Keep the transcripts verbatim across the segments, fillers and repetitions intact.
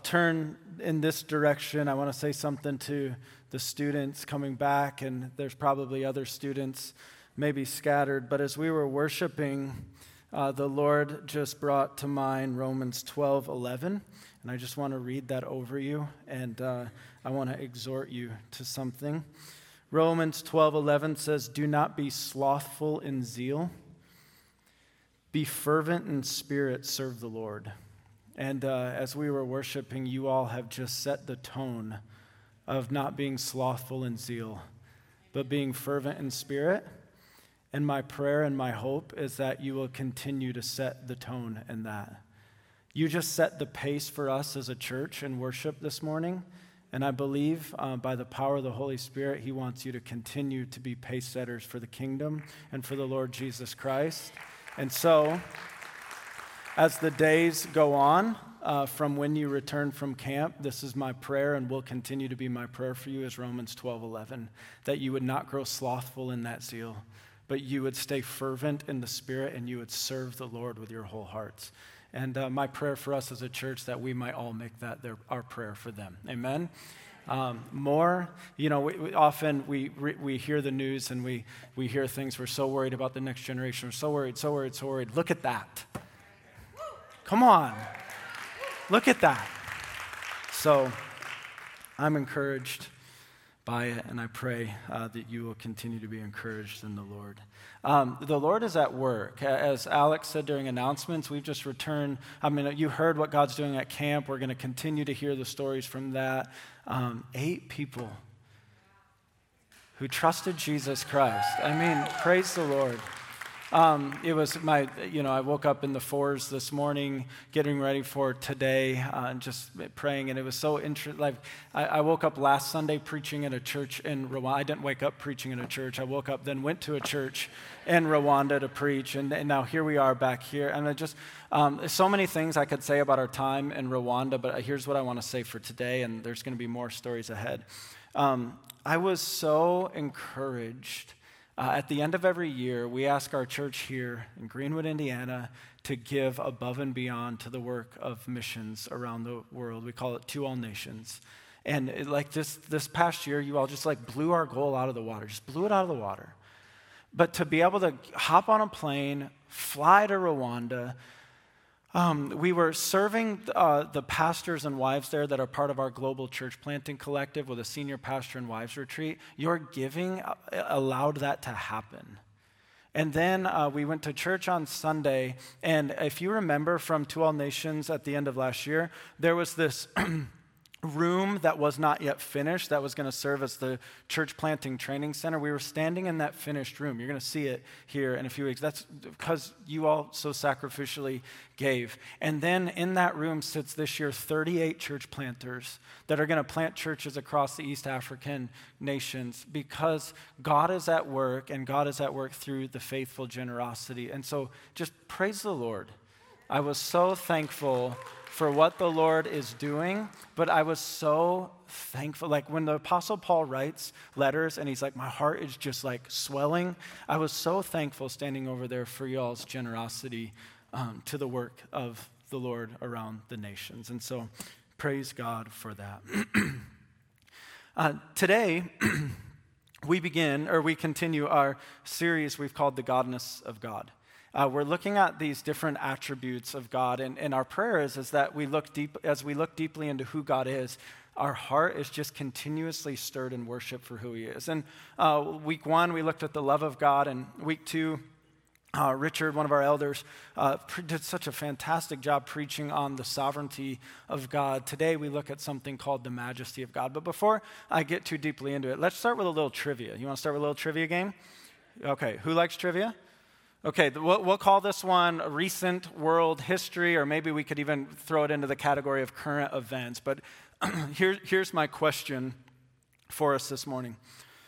turn in this direction. I want to say something to the students coming back, and there's probably other students maybe scattered. But as we were worshiping, uh, the Lord just brought to mind Romans twelve eleven, and I just want to read that over you, and uh, I want to exhort you to something. Romans twelve eleven says, "Do not be slothful in zeal. Be fervent in spirit, serve the Lord." And uh, as we were worshiping, you all have just set the tone of not being slothful in zeal, but being fervent in spirit. And my prayer and my hope is that you will continue to set the tone in that. You just set the pace for us as a church in worship this morning. And I believe uh, by the power of the Holy Spirit, he wants you to continue to be pace setters for the kingdom and for the Lord Jesus Christ. And so, as the days go on, uh, from when you return from camp, this is my prayer and will continue to be my prayer for you as Romans twelve eleven, that you would not grow slothful in that zeal, but you would stay fervent in the Spirit and you would serve the Lord with your whole hearts. And uh, my prayer for us as a church, that we might all make that their, our prayer for them. Amen? Um, more, you know, we, we, often we we hear the news and we, we hear things. We're so worried about the next generation. We're so worried, so worried, so worried. Look at that. Come on. Look at that. So I'm encouraged by it, and I pray uh, that you will continue to be encouraged in the Lord. Um, the Lord is at work. As Alex said during announcements, we've just returned. I mean, you heard what God's doing at camp. We're going to continue to hear the stories from that. Um, eight people who trusted Jesus Christ. I mean, praise the Lord. Um, it was my, you know, I woke up in the fours this morning, getting ready for today, uh, and just praying, and it was so interesting. Like, I, I woke up last Sunday preaching at a church in Rwanda. I didn't wake up preaching in a church. I woke up, then went to a church in Rwanda to preach, and, and now here we are back here. And I just, um, there's so many things I could say about our time in Rwanda, but here's what I want to say for today, and there's going to be more stories ahead. Um, I was so encouraged. Uh, at the end of every year, we ask our church here in Greenwood, Indiana, to give above and beyond to the work of missions around the world. We call it To All Nations. And it, like this, this past year, you all just like blew our goal out of the water, just blew it out of the water. But to be able to hop on a plane, fly to Rwanda, Um, we were serving uh, the pastors and wives there that are part of our global church planting collective with a senior pastor and wives retreat. Your giving allowed that to happen. And then uh, we went to church on Sunday, and if you remember from To All Nations at the end of last year, there was this room that was not yet finished that was going to serve as the church planting training center. We were standing in that finished room. You're going to see it here in a few weeks. That's because you all so sacrificially gave. And then in that room sits this year thirty-eight church planters that are going to plant churches across the East African nations, because God is at work, and God is at work through the faithful generosity. And so just praise the Lord. I was so thankful for what the Lord is doing, but I was so thankful. Like when the Apostle Paul writes letters and he's like, my heart is just like swelling, I was so thankful standing over there for y'all's generosity um, to the work of the Lord around the nations. And so praise God for that. uh, today, we begin, or we continue our series we've called The Godness of God. Uh, we're looking at these different attributes of God, and, and our prayer is, is that we look deep, as we look deeply into who God is, our heart is just continuously stirred in worship for who he is. And uh, week one, we looked at the love of God, and week two, uh, Richard, one of our elders, uh, pre- did such a fantastic job preaching on the sovereignty of God. Today, we look at something called the majesty of God. But before I get too deeply into it, let's start with a little trivia. You want to start with a little trivia game? Okay, who likes trivia? Okay, we'll, we'll call this one recent world history, or maybe we could even throw it into the category of current events. But here, here's my question for us this morning.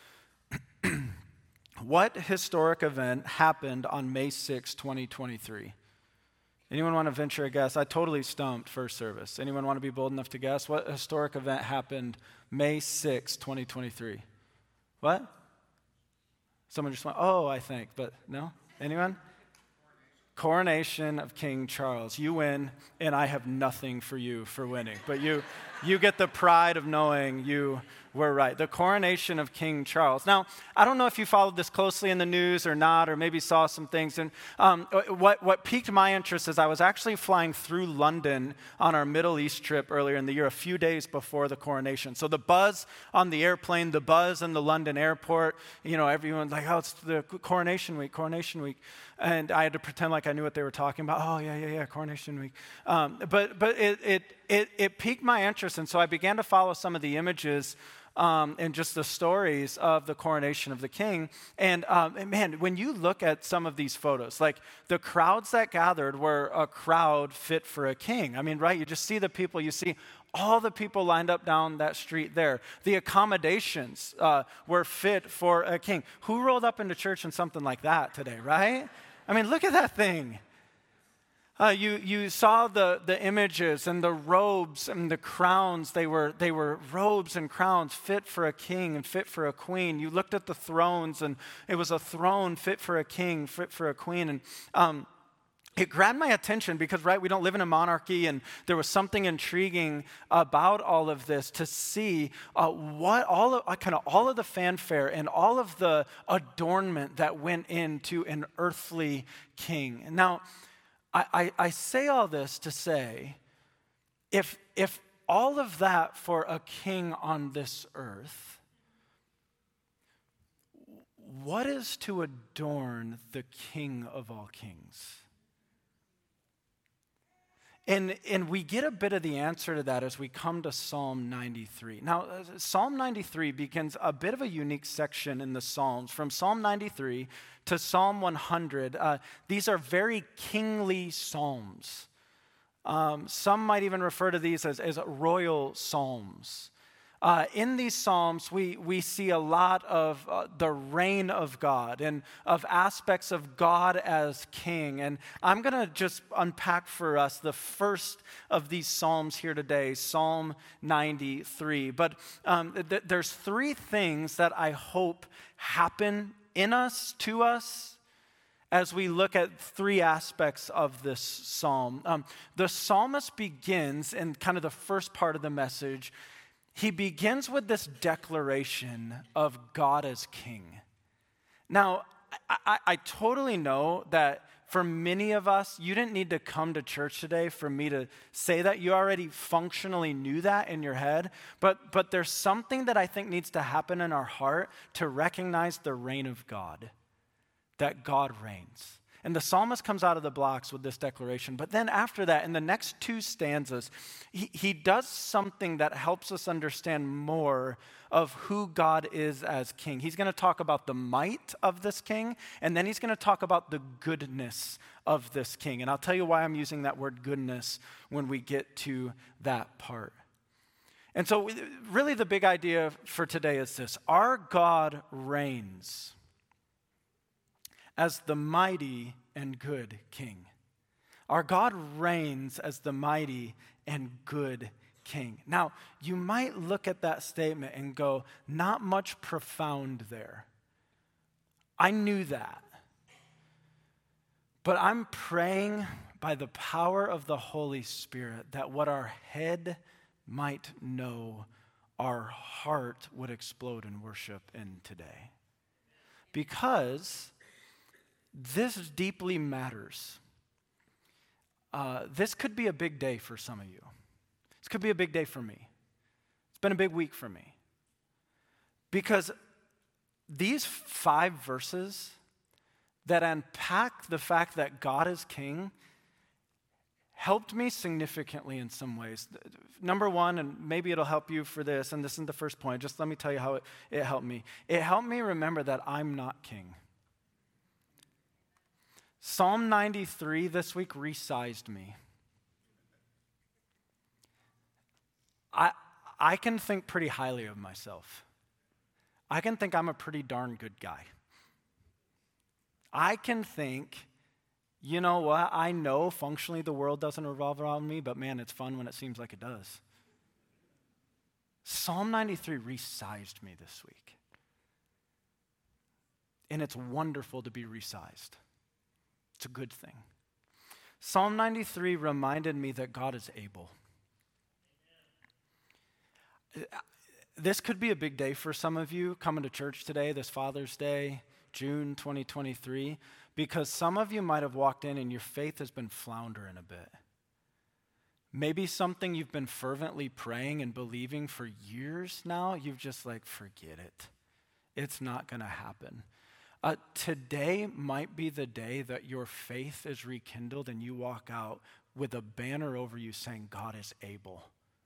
What historic event happened on May sixth, twenty twenty-three? Anyone want to venture a guess? I totally stumped first service. Anyone want to be bold enough to guess? What historic event happened May sixth, twenty twenty-three? What? Someone just went, oh, I think, but no? Anyone? coronation of King Charles. You win, and I have nothing for you for winning. But you, you get the pride of knowing you were right. The coronation of King Charles. Now, I don't know if you followed this closely in the news or not, or maybe saw some things. And um, what, what piqued my interest is I was actually flying through London on our Middle East trip earlier in the year, a few days before the coronation. So the buzz on the airplane, the buzz in the London airport, you know, everyone's like, oh, it's the coronation week, coronation week. And I had to pretend like I knew what they were talking about. Oh, yeah, yeah, yeah, coronation week. Um, but but it, it, it, it piqued my interest, and so I began to follow some of the images Um, and just the stories of the coronation of the king. And, um, and man, when you look at some of these photos, like the crowds that gathered were a crowd fit for a king. I mean, right, you just see the people, you see all the people lined up down that street there. The accommodations uh, were fit for a king. Who rolled up into church in something like that today, right? I mean, look at that thing. Uh, you you saw the, the images and the robes and the crowns. They were they were robes and crowns fit for a king and fit for a queen. You looked at the thrones, and it was a throne fit for a king, fit for a queen. And um, it grabbed my attention because, right, we don't live in a monarchy, and there was something intriguing about all of this to see uh, what all of uh, kind of all of the fanfare and all of the adornment that went into an earthly king. And now, I, I, I say all this to say, if, if all of that for a king on this earth, what is to adorn the King of all kings? And, and we get a bit of the answer to that as we come to Psalm ninety-three. Now, Psalm ninety-three begins a bit of a unique section in the Psalms. From Psalm ninety-three to Psalm one hundred, uh, these are very kingly psalms. Um, some might even refer to these as, as royal psalms. Uh, in these Psalms, we, we see a lot of uh, the reign of God and of aspects of God as king. And I'm going to just unpack for us the first of these Psalms here today, Psalm ninety-three. But um, th- there's three things that I hope happen in us, to us, as we look at three aspects of this psalm. Um, the psalmist begins in kind of the first part of the message. He begins with this declaration of God as king. Now, I, I, I totally know that for many of us, you didn't need to come to church today for me to say that. You already functionally knew that in your head. But, but there's something that I think needs to happen in our heart to recognize the reign of God, that God reigns. And the psalmist comes out of the blocks with this declaration. But then after that, in the next two stanzas, he, he does something that helps us understand more of who God is as king. He's going to talk about the might of this king, and then he's going to talk about the goodness of this king. And I'll tell you why I'm using that word goodness when we get to that part. And so really the big idea for today is this: our God reigns as the mighty and good king. Our God reigns as the mighty and good king. Now, you might look at that statement and go, not much profound there. I knew that. But I'm praying by the power of the Holy Spirit that what our head might know, our heart would explode in worship in today. Because this deeply matters. Uh, this could be a big day for some of you. This could be a big day for me. It's been a big week for me. Because these five verses that unpack the fact that God is king helped me significantly in some ways. Number one, and maybe it'll help you for this, and this isn't the first point, just let me tell you how it, it helped me. It helped me remember that I'm not king. Psalm ninety-three this week resized me. I, I can think pretty highly of myself. I can think I'm a pretty darn good guy. I can think, you know what, I know functionally the world doesn't revolve around me, but man, it's fun when it seems like it does. Psalm ninety-three resized me this week. And it's wonderful to be resized. It's a good thing. Psalm ninety-three reminded me that God is able. This could be a big day for some of you coming to church today, this Father's Day, June twenty twenty-three, because some of you might have walked in and your faith has been floundering a bit. Maybe something you've been fervently praying and believing for years now, you've just like, forget it. It's not going to happen. Uh, today might be the day that your faith is rekindled and you walk out with a banner over you saying, God is able.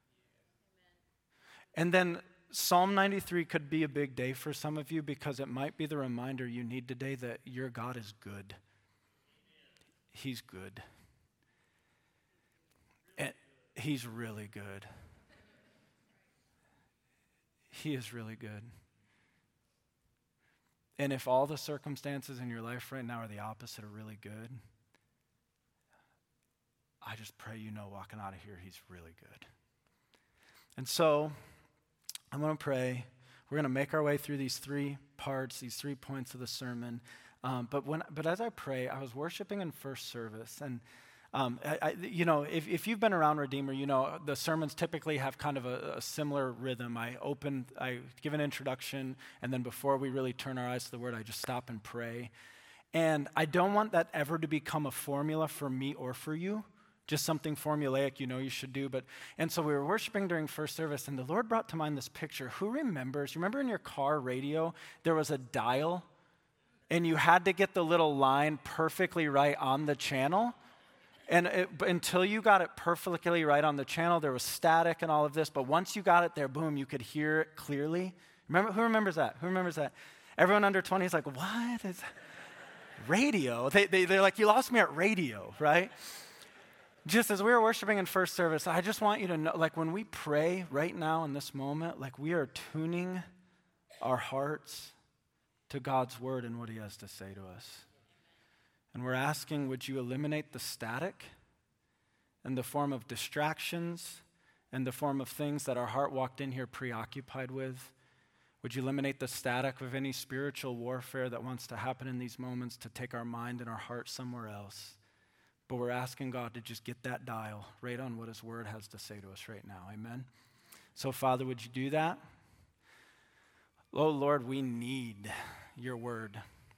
And then Psalm ninety-three could be a big day for some of you because it might be the reminder you need today that your God is good. He's good. And he's really good. He is really good. And if all the circumstances in your life right now are the opposite of really good, I just pray you know walking out of here, he's really good. And so I'm going to pray. We're going to make our way through these three parts, these three points of the sermon. Um, but when, but as I pray, I was worshiping in first service, and um, I, I, you know, if, if you've been around Redeemer, you know the sermons typically have kind of a, a similar rhythm. I open, I give an introduction, and then before we really turn our eyes to the Word, I just stop and pray. And I don't want that ever to become a formula for me or for you. Just something formulaic you know you should do. But and so we were worshiping during first service, and the Lord brought to mind this picture. Who remembers, you remember in your car radio, there was a dial, and you had to get the little line perfectly right on the channel? And it, until you got it perfectly right on the channel, there was static and all of this. But once you got it there, boom, you could hear it clearly. Remember, who remembers that? Who remembers that? Everyone under twenty is like, what is radio? They, they, they're like, you lost me at radio, right? Just as we were worshiping in first service, I just want you to know, like when we pray right now in this moment, like we are tuning our hearts to God's word and what he has to say to us. And we're asking, would you eliminate the static in the form of distractions and the form of things that our heart walked in here preoccupied with? Would you eliminate the static of any spiritual warfare that wants to happen in these moments to take our mind and our heart somewhere else? But we're asking God to just get that dial right on what his word has to say to us right now. Amen? So, Father, would you do that? Oh, Lord, we need your word.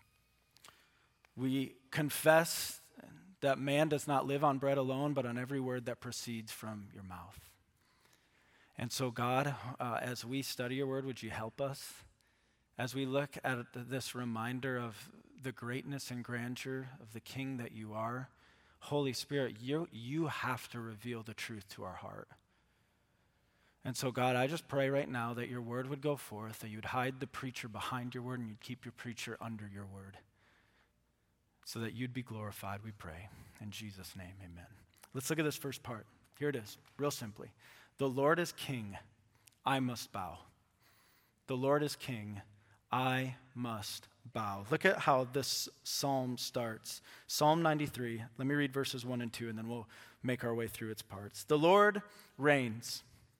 We confess that man does not live on bread alone, but on every word that proceeds from your mouth. And so, God, uh, as we study your word, would you help us? As we look at this reminder of the greatness and grandeur of the King that you are, Holy Spirit, you, you have to reveal the truth to our heart. And so, God, I just pray right now that your word would go forth, that you'd hide the preacher behind your word, and you'd keep your preacher under your word, so that you'd be glorified, we pray. In Jesus' name, amen. Let's look at this first part. Here it is, real simply. The Lord is king, I must bow. The Lord is king, I must bow. Look at how this psalm starts. Psalm ninety-three, let me read verses one and two, and then we'll make our way through its parts. The Lord reigns.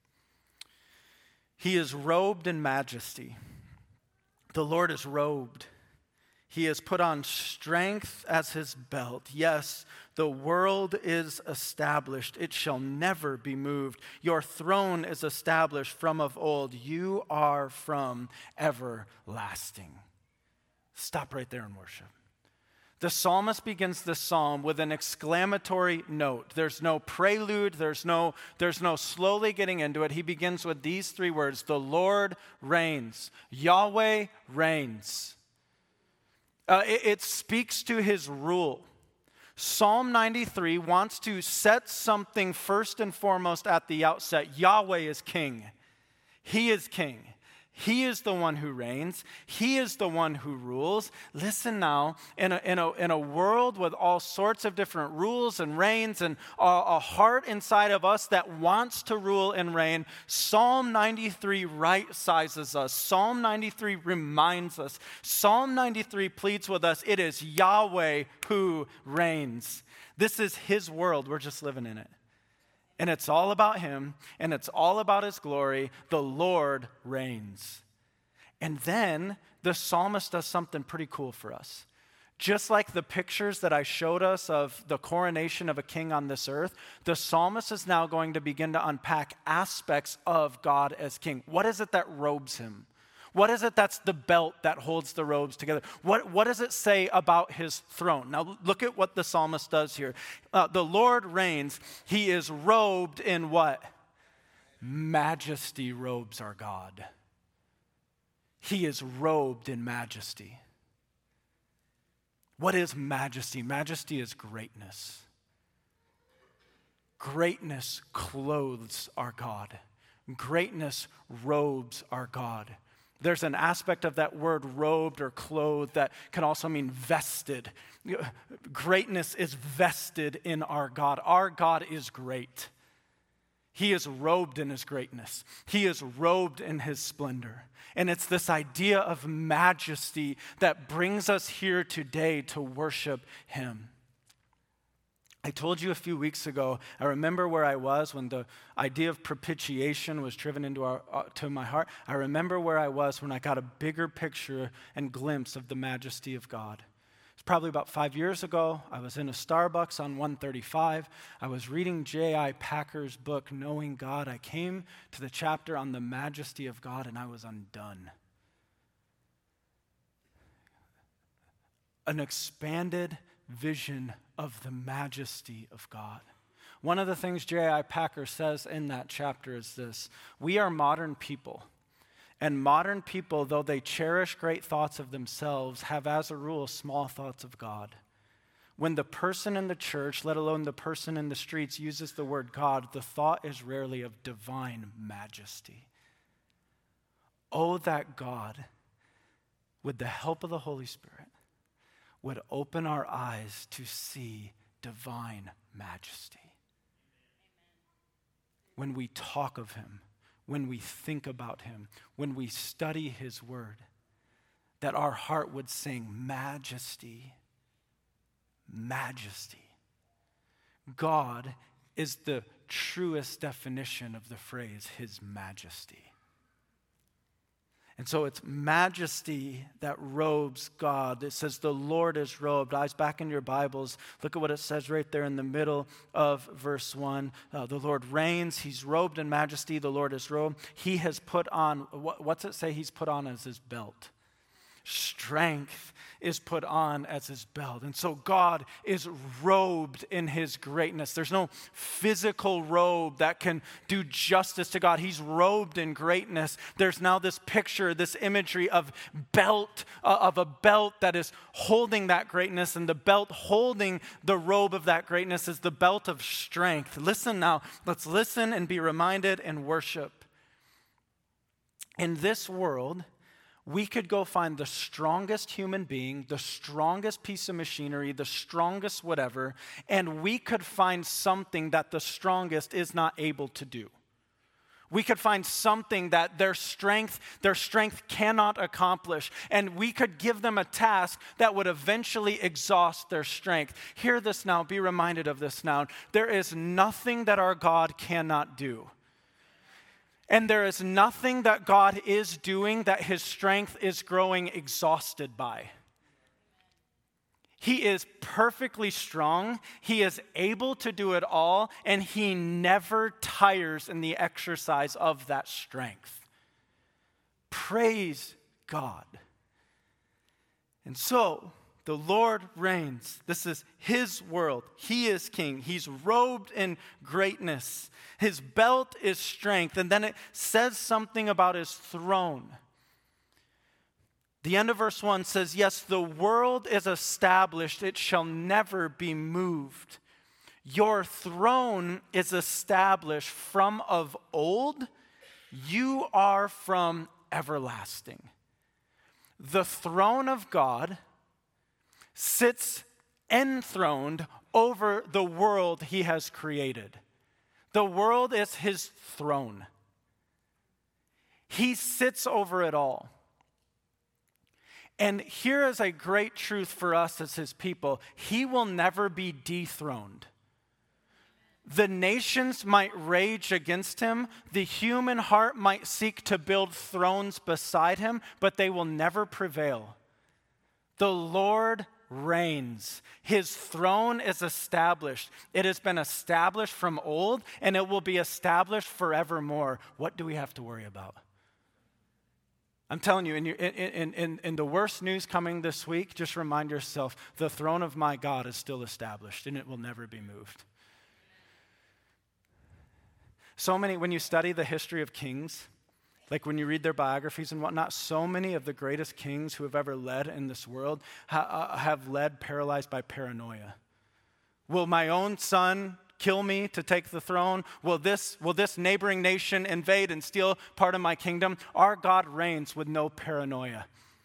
He is robed in majesty. The Lord is robed. He has put on strength as his belt. Yes, the world is established. It shall never be moved. Your throne is established from of old. You are from everlasting. Stop right there and worship. The psalmist begins the psalm with an exclamatory note. There's no prelude. There's no, there's no slowly getting into it. He begins with these three words. The Lord reigns. Yahweh reigns. Uh, it, it speaks to his rule. Psalm ninety-three wants to set something first and foremost at the outset. Yahweh is king. He is king. He is the one who reigns. He is the one who rules. Listen now, in a, in a, in a world with all sorts of different rules and reigns and a, a heart inside of us that wants to rule and reign, Psalm ninety-three right sizes us. Psalm ninety-three reminds us. Psalm ninety-three pleads with us. It is Yahweh who reigns. This is his world. We're just living in it. And it's all about him, and it's all about his glory. The Lord reigns. And then the psalmist does something pretty cool for us. Just like the pictures that I showed us of the coronation of a king on this earth, the psalmist is now going to begin to unpack aspects of God as king. What is it that robes him? What is it that's the belt that holds the robes together? What, what does it say about his throne? Now look at what the psalmist does here. Uh, the Lord reigns. He is robed in what? Majesty robes our God. He is robed in majesty. What is majesty? Majesty is greatness. Greatness clothes our God. Greatness robes our God. There's an aspect of that word robed or clothed that can also mean vested. Greatness is vested in our God. Our God is great. He is robed in his greatness. He is robed in his splendor. And it's this idea of majesty that brings us here today to worship him. I told you a few weeks ago, I remember where I was when the idea of propitiation was driven into our, uh, to my heart. I remember where I was when I got a bigger picture and glimpse of the majesty of God. It's probably about five years ago. I was in a Starbucks on one thirty-five. I was reading J I Packer's book, Knowing God. I came to the chapter on the majesty of God, and I was undone. An expanded vision of the majesty of God. One of the things J I Packer says in that chapter is this: we are modern people. And modern people, though they cherish great thoughts of themselves, have as a rule small thoughts of God. When the person in the church, let alone the person in the streets, uses the word God, the thought is rarely of divine majesty. Oh, that God, with the help of the Holy Spirit, would open our eyes to see divine majesty. When we talk of him, when we think about him, when we study his word, that our heart would sing majesty, majesty. God is the truest definition of the phrase, his majesty. And so it's majesty that robes God. It says the Lord is robed. Eyes back in your Bibles. Look at what it says right there in the middle of verse one. Uh, the Lord reigns. He's robed in majesty. The Lord is robed. He has put on, what, what's it say he's put on as his belt? Strength is put on as his belt. And so God is robed in his greatness. There's no physical robe that can do justice to God. He's robed in greatness. There's now this picture, this imagery of belt, uh, of a belt that is holding that greatness, and the belt holding the robe of that greatness is the belt of strength. Listen now. Let's listen and be reminded and worship. In this world, we could go find the strongest human being, the strongest piece of machinery, the strongest whatever, and we could find something that the strongest is not able to do. We could find something that their strength, their strength cannot accomplish, and we could give them a task that would eventually exhaust their strength. Hear this now, be reminded of this now. There is nothing that our God cannot do. And there is nothing that God is doing that his strength is growing exhausted by. He is perfectly strong. He is able to do it all, and he never tires in the exercise of that strength. Praise God. And so, the Lord reigns. This is his world. He is king. He's robed in greatness. His belt is strength. And then it says something about his throne. The end of verse one says, yes, the world is established. It shall never be moved. Your throne is established from of old. You are from everlasting. The throne of God sits enthroned over the world he has created. The world is his throne. He sits over it all. And here is a great truth for us as his people. He will never be dethroned. The nations might rage against him. The human heart might seek to build thrones beside him, but they will never prevail. The Lord reigns. His throne is established. It has been established from old, and it will be established forevermore. What do we have to worry about? I'm telling you, in, your, in, in, in the worst news coming this week, just remind yourself, the throne of my God is still established, and it will never be moved. So many, when you study the history of kings, like when you read their biographies and whatnot, so many of the greatest kings who have ever led in this world ha- uh, have led paralyzed by paranoia. Will my own son kill me to take the throne? Will this, will this neighboring nation invade and steal part of my kingdom? Our God reigns with no paranoia.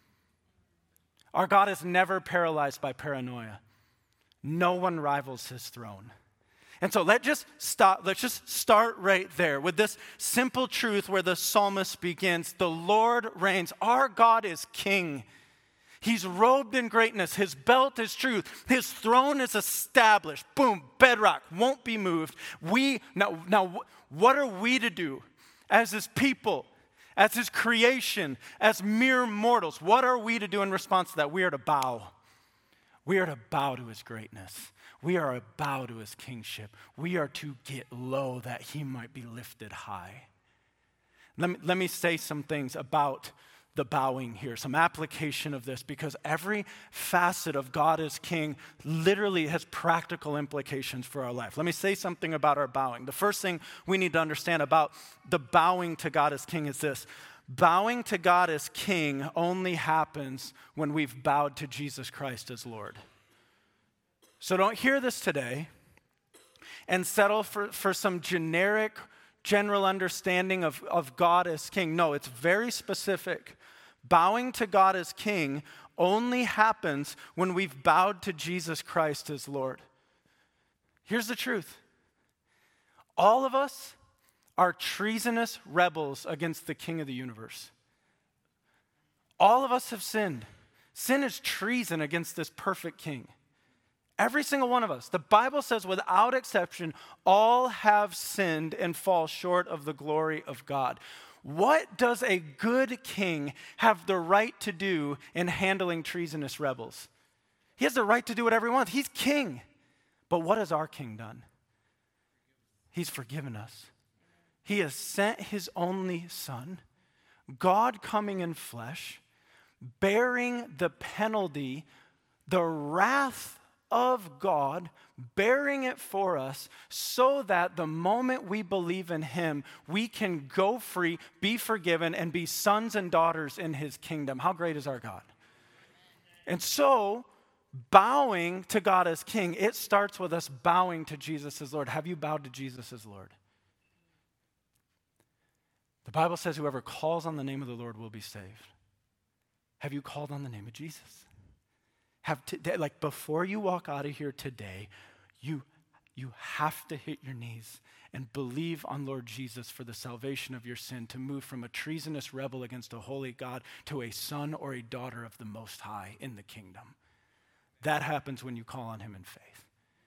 Our God is never paralyzed by paranoia. No one rivals his throne. And so let's just stop, let's just start right there with this simple truth where the psalmist begins. The Lord reigns. Our God is king. He's robed in greatness. His belt is truth. His throne is established. Boom, bedrock, won't be moved. We, now, now what are we to do as his people, as his creation, as mere mortals? What are we to do in response to that? We are to bow. We are to bow to his greatness. We are to bow to his kingship. We are to get low that he might be lifted high. Let me, let me say some things about the bowing here, some application of this, because every facet of God as king literally has practical implications for our life. Let me say something about our bowing. The first thing we need to understand about the bowing to God as king is this. Bowing to God as king only happens when we've bowed to Jesus Christ as Lord. So don't hear this today and settle for, for some generic, general understanding of, of God as king. No, it's very specific. Bowing to God as king only happens when we've bowed to Jesus Christ as Lord. Here's the truth. All of us are treasonous rebels against the King of the universe. All of us have sinned. Sin is treason against this perfect king. Every single one of us. The Bible says without exception, all have sinned and fall short of the glory of God. What does a good king have the right to do in handling treasonous rebels? He has the right to do whatever he wants. He's king. But what has our king done? He's forgiven us. He has sent his only son, God coming in flesh, bearing the penalty, the wrath of God, bearing it for us so that the moment we believe in him, we can go free, be forgiven, and be sons and daughters in his kingdom. How great is our God? And so, bowing to God as king, it starts with us bowing to Jesus as Lord. Have you bowed to Jesus as Lord? The Bible says whoever calls on the name of the Lord will be saved. Have you called on the name of Jesus? Have to, like before you walk out of here today, you, you have to hit your knees and believe on Lord Jesus for the salvation of your sin, to move from a treasonous rebel against a holy God to a son or a daughter of the Most High in the kingdom. That happens when you call on him in faith.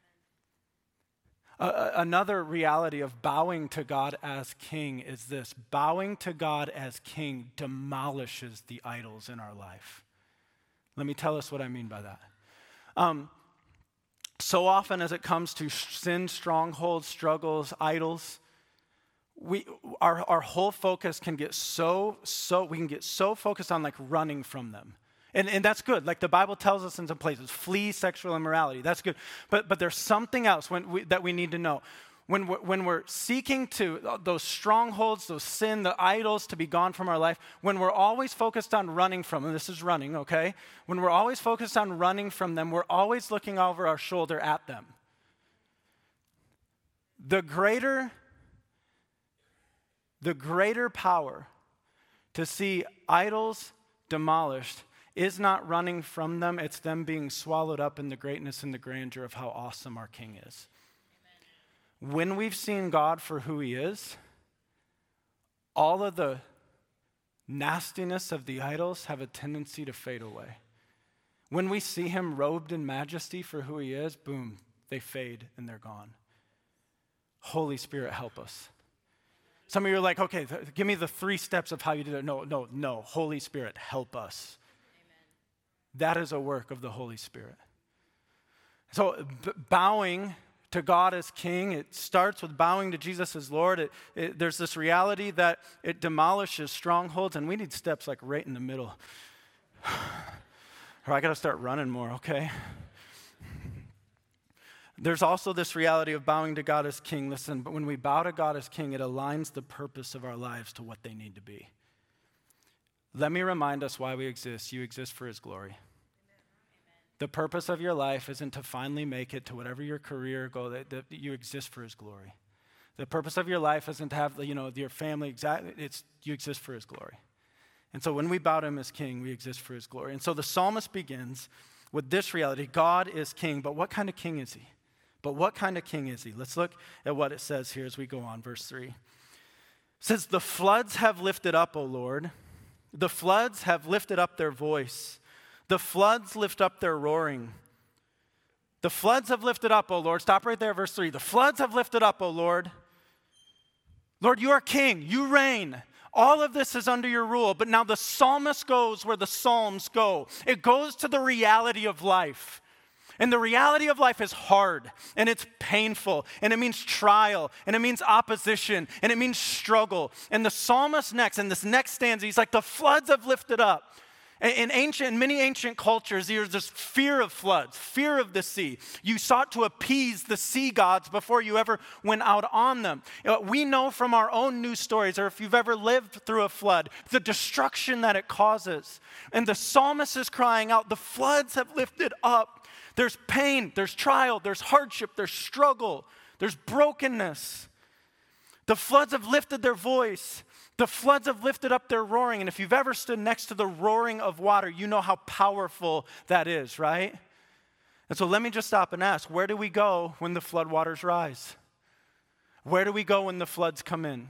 Uh, another reality of bowing to God as king is this. Bowing to God as king demolishes the idols in our life. Let me tell us what I mean by that. Um, so often as it comes to sin, strongholds, struggles, idols, we our, our whole focus can get so, so, we can get so focused on like running from them. And, and that's good. Like the Bible tells us in some places, flee sexual immorality. That's good. But, but there's something else when we, that we need to know. When we're, when we're seeking to, those strongholds, those sin, the idols to be gone from our life, when we're always focused on running from them, this is running, okay? When we're always focused on running from them, we're always looking over our shoulder at them. The greater, the greater power to see idols demolished is not running from them, it's them being swallowed up in the greatness and the grandeur of how awesome our King is. When we've seen God for who he is, all of the nastiness of the idols have a tendency to fade away. When we see him robed in majesty for who he is, boom, they fade and they're gone. Holy Spirit, help us. Some of you are like, okay, th- give me the three steps of how you do it. No, no, no. Holy Spirit, help us. Amen. That is a work of the Holy Spirit. So b- bowing to God as King, it starts with bowing to Jesus as Lord. It, it, there's this reality that it demolishes strongholds, and we need steps like right in the middle. Or I got to start running more, okay? There's also this reality of bowing to God as King. Listen, but when we bow to God as King, it aligns the purpose of our lives to what they need to be. Let me remind us why we exist. You exist for His glory. Amen. The purpose of your life isn't to finally make it to whatever your career goal, that, that you exist for His glory. The purpose of your life isn't to have, you know, your family, exactly, it's you exist for His glory. And so when we bow to Him as King, we exist for His glory. And so the psalmist begins with this reality: God is King, but what kind of King is He? But what kind of King is He? Let's look at what it says here as we go on. Verse three. It says, the floods have lifted up, O Lord. The floods have lifted up their voice. The floods lift up their roaring. The floods have lifted up, O Lord. Stop right there, verse three. The floods have lifted up, O Lord. Lord, you are King. You reign. All of this is under your rule. But now the psalmist goes where the Psalms go. It goes to the reality of life. And the reality of life is hard, and it's painful, and it means trial, and it means opposition, and it means struggle. And the psalmist next, in this next stanza, he's like, the floods have lifted up. In ancient, in many ancient cultures, there's this fear of floods, fear of the sea. You sought to appease the sea gods before you ever went out on them. We know from our own news stories, or if you've ever lived through a flood, the destruction that it causes. And the psalmist is crying out, the floods have lifted up. There's pain, there's trial, there's hardship, there's struggle, there's brokenness. The floods have lifted their voice. The floods have lifted up their roaring. And if you've ever stood next to the roaring of water, you know how powerful that is, right? And so let me just stop and ask, where do we go when the floodwaters rise? Where do we go when the floods come in?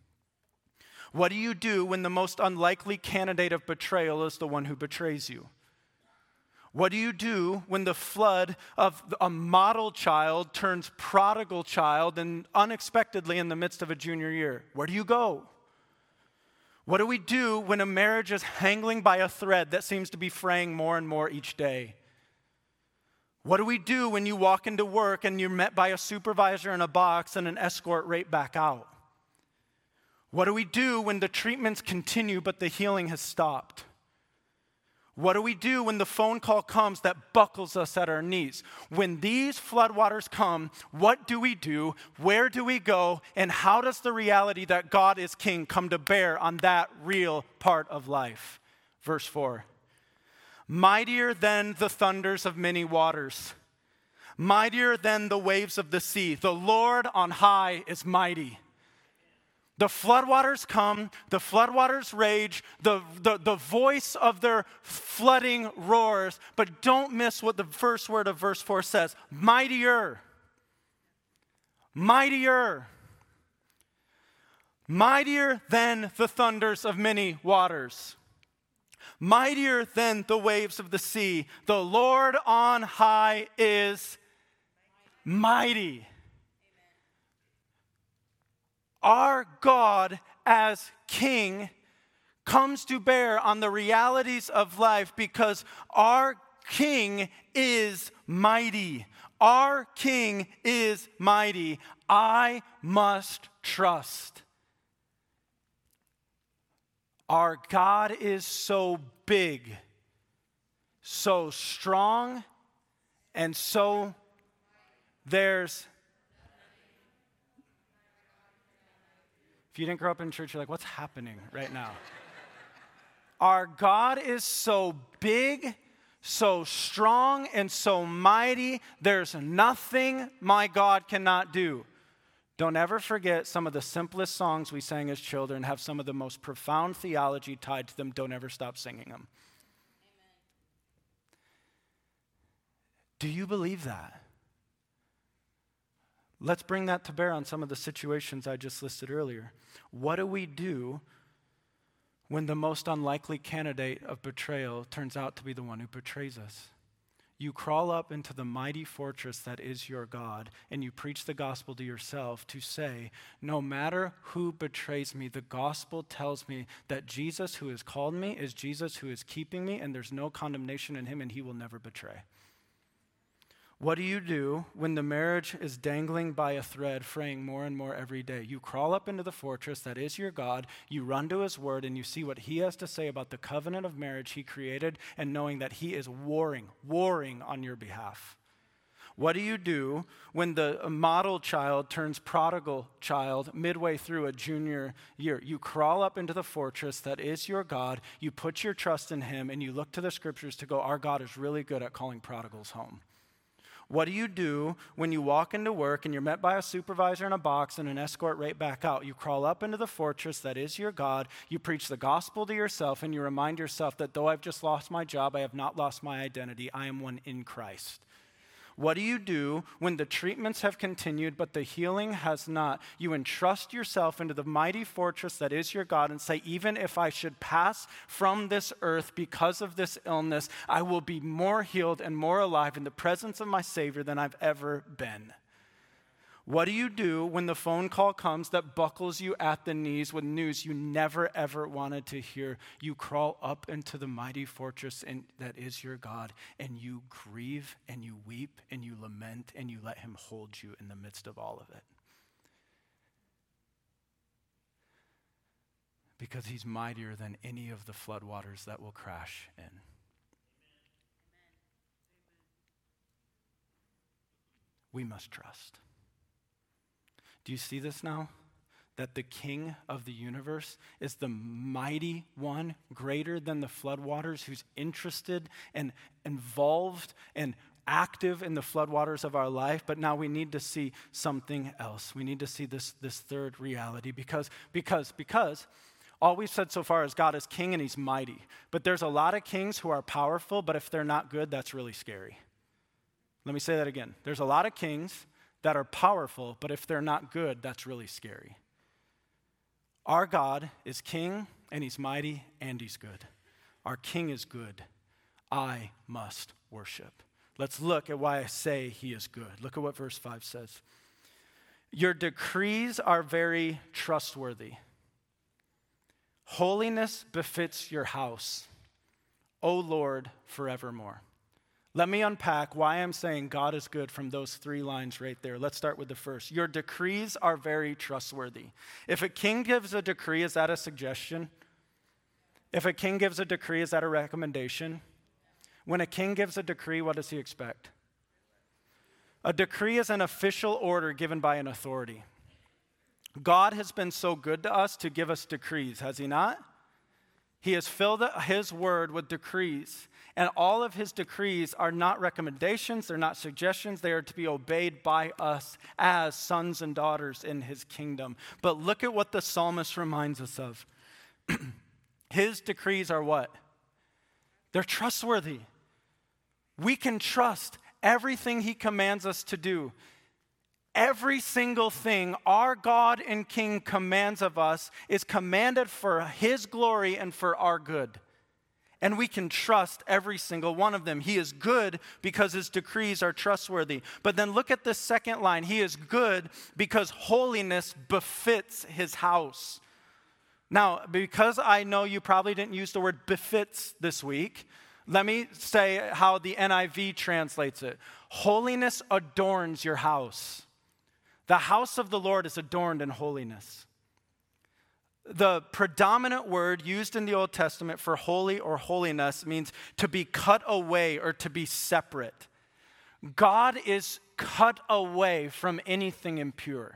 What do you do when the most unlikely candidate of betrayal is the one who betrays you? What do you do when the flood of a model child turns prodigal child and unexpectedly in the midst of a junior year? Where do you go? What do we do when a marriage is hanging by a thread that seems to be fraying more and more each day? What do we do when you walk into work and you're met by a supervisor in a box and an escort right back out? What do we do when the treatments continue but the healing has stopped? What do we do when the phone call comes that buckles us at our knees? When these floodwaters come, what do we do? Where do we go? And how does the reality that God is King come to bear on that real part of life? Verse four. Mightier than the thunders of many waters, mightier than the waves of the sea, the Lord on high is mighty. The floodwaters come, the floodwaters rage, the, the, the voice of their flooding roars, but don't miss what the first word of verse four says. Mightier. Mightier. Mightier than the thunders of many waters. Mightier than the waves of the sea. The Lord on high is mighty. Our God as King comes to bear on the realities of life because our King is mighty. Our King is mighty. I must trust. Our God is so big, so strong, and so there's If you didn't grow up in church, you're like, what's happening right now? Our God is so big, so strong, and so mighty. There's nothing my God cannot do. Don't ever forget some of the simplest songs we sang as children have some of the most profound theology tied to them. Don't ever stop singing them. Amen. Do you believe that? Let's bring that to bear on some of the situations I just listed earlier. What do we do when the most unlikely candidate of betrayal turns out to be the one who betrays us? You crawl up into the mighty fortress that is your God, and you preach the gospel to yourself to say, no matter who betrays me, the gospel tells me that Jesus who has called me is Jesus who is keeping me, and there's no condemnation in him, and he will never betray. What do you do when the marriage is dangling by a thread, fraying more and more every day? You crawl up into the fortress that is your God, you run to his word, and you see what he has to say about the covenant of marriage he created, and knowing that he is warring, warring on your behalf. What do you do when the model child turns prodigal child midway through a junior year? You crawl up into the fortress that is your God, you put your trust in him, and you look to the scriptures to go, our God is really good at calling prodigals home. What do you do when you walk into work and you're met by a supervisor in a box and an escort right back out? You crawl up into the fortress that is your God, you preach the gospel to yourself, and you remind yourself that though I've just lost my job, I have not lost my identity. I am one in Christ. What do you do when the treatments have continued but the healing has not? You entrust yourself into the mighty fortress that is your God and say, even if I should pass from this earth because of this illness, I will be more healed and more alive in the presence of my Savior than I've ever been. What do you do when the phone call comes that buckles you at the knees with news you never, ever wanted to hear? You crawl up into the mighty fortress in, that is your God, and you grieve and you weep and you lament and you let him hold you in the midst of all of it. Because he's mightier than any of the floodwaters that will crash in. We must trust. Do you see this now? That the King of the universe is the mighty one, greater than the floodwaters, who's interested and involved and active in the floodwaters of our life. But now we need to see something else. We need to see this, this third reality because, because, because all we've said so far is God is king and he's mighty. But there's a lot of kings who are powerful, but if they're not good, that's really scary. Let me say that again. There's a lot of kings that are powerful, but if they're not good, that's really scary. Our God is king, and he's mighty, and he's good. Our king is good. I must worship. Let's look at why I say he is good. Look at what verse five says. Your decrees are very trustworthy. Holiness befits your house, O Lord, forevermore. Let me unpack why I'm saying God is good from those three lines right there. Let's start with the first. Your decrees are very trustworthy. If a king gives a decree, is that a suggestion? If a king gives a decree, is that a recommendation? When a king gives a decree, what does he expect? A decree is an official order given by an authority. God has been so good to us to give us decrees, has he not? He has filled his word with decrees. And all of his decrees are not recommendations, they're not suggestions, they are to be obeyed by us as sons and daughters in his kingdom. But look at what the psalmist reminds us of. His decrees are what? They're trustworthy. We can trust everything he commands us to do. Every single thing our God and King commands of us is commanded for his glory and for our good. And we can trust every single one of them. He is good because his decrees are trustworthy. But then look at the second line. He is good because holiness befits his house. Now, because I know you probably didn't use the word befits this week, let me say how the N I V translates it. Holiness adorns your house. The house of the Lord is adorned in holiness. The predominant word used in the Old Testament for holy or holiness means to be cut away or to be separate. God is cut away from anything impure.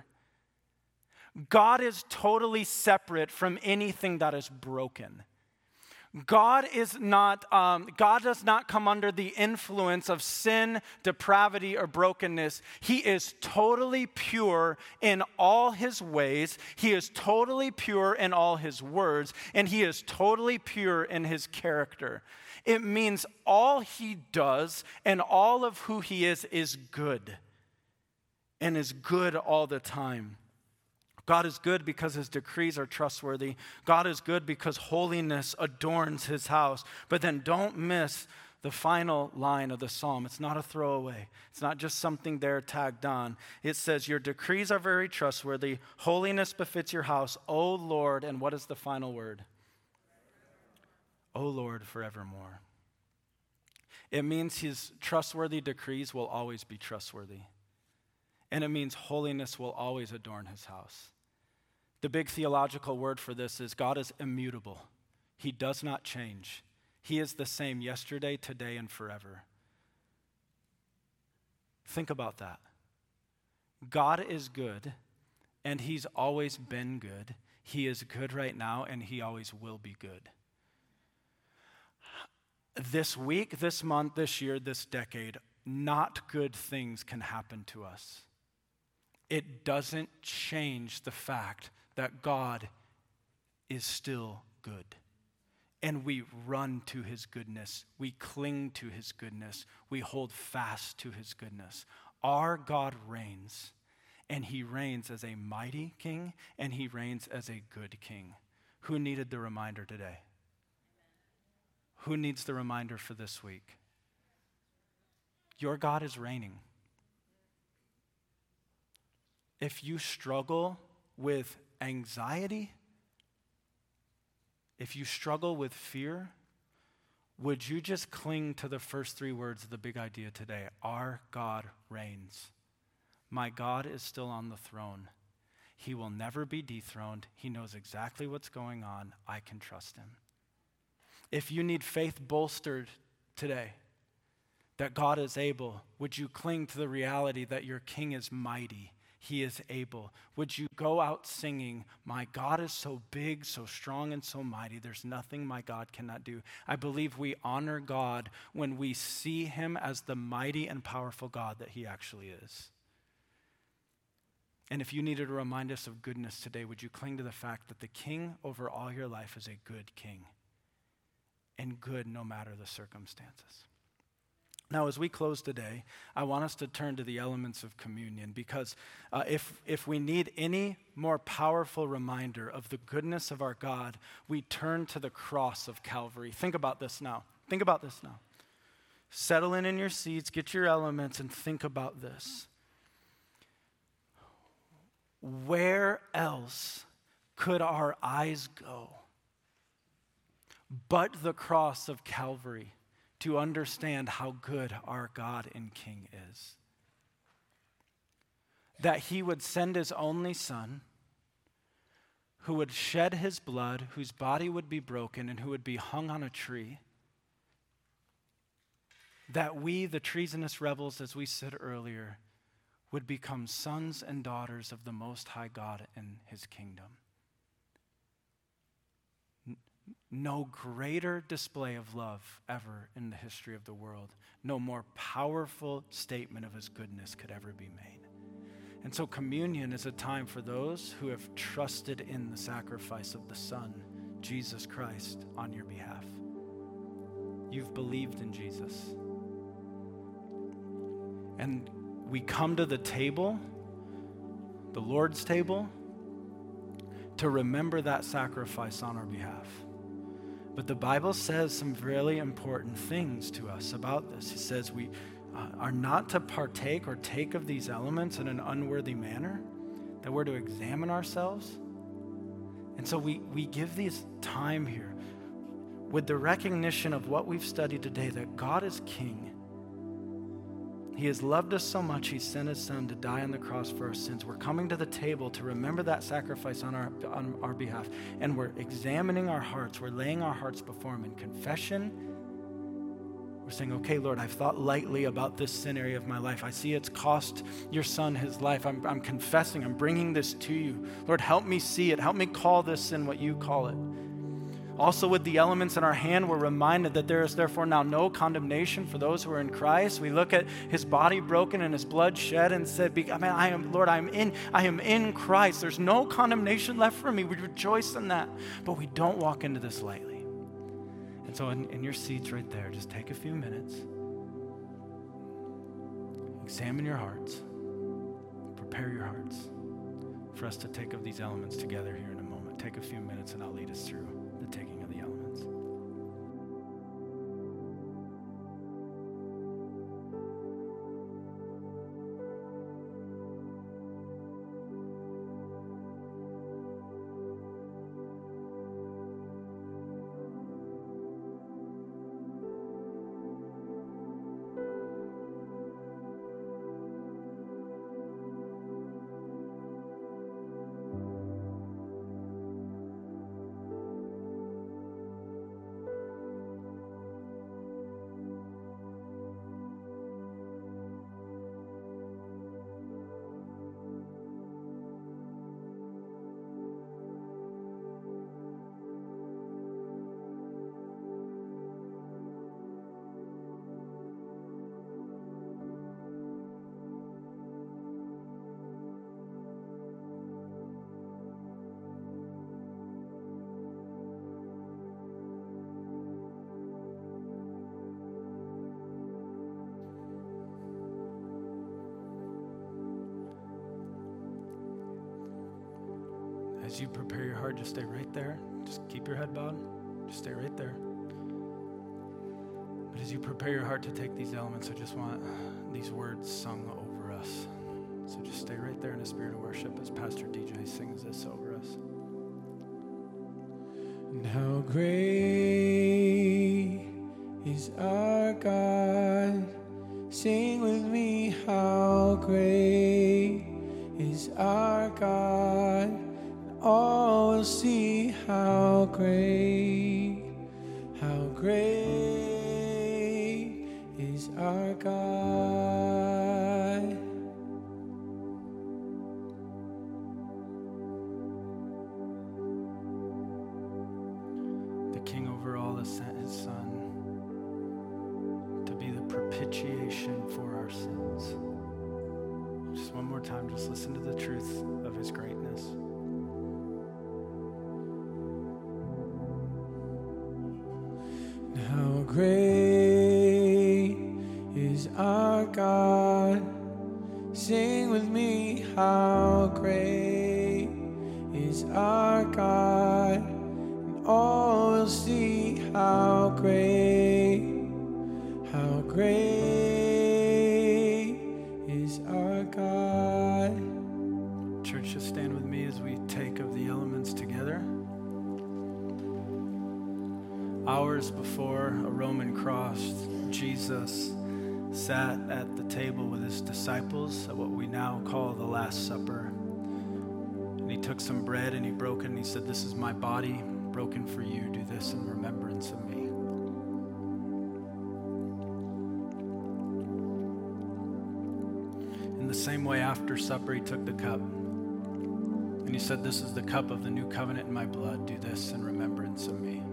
God is totally separate from anything that is broken. God is not, um, God does not come under the influence of sin, depravity, or brokenness. He is totally pure in all his ways. He is totally pure in all his words, and he is totally pure in his character. It means all he does and all of who he is is good, and is good all the time. God is good because his decrees are trustworthy. God is good because holiness adorns his house. But then don't miss the final line of the psalm. It's not a throwaway. It's not just something there tagged on. It says, your decrees are very trustworthy. Holiness befits your house, O Lord. And what is the final word? O Lord, forevermore. It means his trustworthy decrees will always be trustworthy. And it means holiness will always adorn his house. The big theological word for this is God is immutable. He does not change. He is the same yesterday, today, and forever. Think about that. God is good, and he's always been good. He is good right now, and he always will be good. This week, this month, this year, this decade, not good things can happen to us. It doesn't change the fact that God is still good. And we run to his goodness. We cling to his goodness. We hold fast to his goodness. Our God reigns, and he reigns as a mighty king, and he reigns as a good king. Who needed the reminder today? Who needs the reminder for this week? Your God is reigning. If you struggle with anxiety, if you struggle with fear, would you just cling to the first three words of the big idea today? Our God reigns. My God is still on the throne. He will never be dethroned. He knows exactly what's going on. I can trust him. If you need faith bolstered today, that God is able, would you cling to the reality that your King is mighty? He is able. Would you go out singing, my God is so big, so strong, and so mighty, there's nothing my God cannot do. I believe we honor God when we see him as the mighty and powerful God that he actually is. And if you needed to remind us of goodness today, would you cling to the fact that the King over all your life is a good King, and good no matter the circumstances? Now, as we close today, I want us to turn to the elements of communion, because uh, if, if we need any more powerful reminder of the goodness of our God, we turn to the cross of Calvary. Think about this now. Think about this now. Settle in in your seats, get your elements, and think about this. Where else could our eyes go but the cross of Calvary to understand how good our God and King is? That he would send his only Son, who would shed his blood, whose body would be broken, and who would be hung on a tree. That we, the treasonous rebels, as we said earlier, would become sons and daughters of the Most High God and his kingdom. No greater display of love ever in the history of the world. No more powerful statement of his goodness could ever be made. And so communion is a time for those who have trusted in the sacrifice of the Son, Jesus Christ, on your behalf. You've believed in Jesus. And we come to the table, the Lord's table, to remember that sacrifice on our behalf. But the Bible says some really important things to us about this. It says we uh, are not to partake or take of these elements in an unworthy manner, that we're to examine ourselves. And so we, we give these time here with the recognition of what we've studied today, that God is King. He has loved us so much, he sent his Son to die on the cross for our sins. We're coming to the table to remember that sacrifice on our, on our behalf. And we're examining our hearts. We're laying our hearts before him in confession. We're saying, okay, Lord, I've thought lightly about this sin area of my life. I see it's cost your Son his life. I'm, I'm confessing. I'm bringing this to you. Lord, help me see it. Help me call this sin what you call it. Also, with the elements in our hand, we're reminded that there is therefore now no condemnation for those who are in Christ. We look at his body broken and his blood shed and said, I mean, I am, Lord, I am in, I am in Christ. There's no condemnation left for me. We rejoice in that. But we don't walk into this lightly. And so in, in your seats right there, just take a few minutes. Examine your hearts. Prepare your hearts for us to take of these elements together here in a moment. Take a few minutes and I'll lead us through the taking of the elements. as you prepare your heart, just stay right there. Just keep your head bowed. Just stay right there. But as you prepare your heart to take these elements, I just want these words sung over us. So just stay right there in a spirit of worship as Pastor D J sings this over us. And how great is our God. Sing with me, how great is our God. And all will see how great, how great is our God. The King over all has sent his Son to be the propitiation for our sins. Just one more time, just listen to the truth of his greatness. How great is our God. Sing with me, how great is our God. And all will see how great, how great is our God. Church, just stand with me as we take of the elements together. Hours before a Roman cross, Jesus sat at the table with his disciples at what we now call the Last Supper. And he took some bread and he broke it and he said, "This is my body broken for you. Do this in remembrance of me." In the same way, after supper, he took the cup and he said, "This is the cup of the new covenant in my blood. Do this in remembrance of me."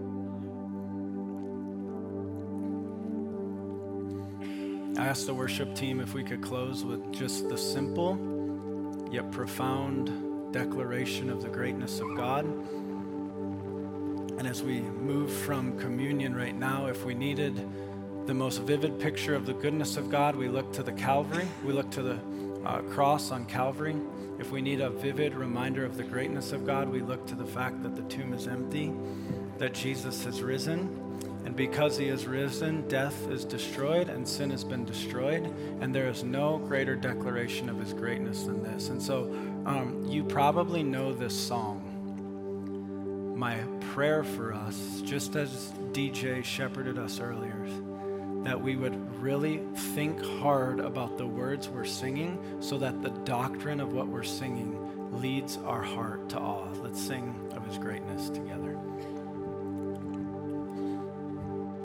I asked the worship team if we could close with just the simple yet profound declaration of the greatness of God. And as we move from communion right now, if we needed the most vivid picture of the goodness of God, we look to the Calvary. We look to the uh, cross on Calvary. If we need a vivid reminder of the greatness of God, we look to the fact that the tomb is empty, that Jesus has risen. And because he is risen, death is destroyed and sin has been destroyed. And there is no greater declaration of his greatness than this. And so um, you probably know this song. My prayer for us, just as D J shepherded us earlier, that we would really think hard about the words we're singing so that the doctrine of what we're singing leads our heart to awe. Let's sing of his greatness together.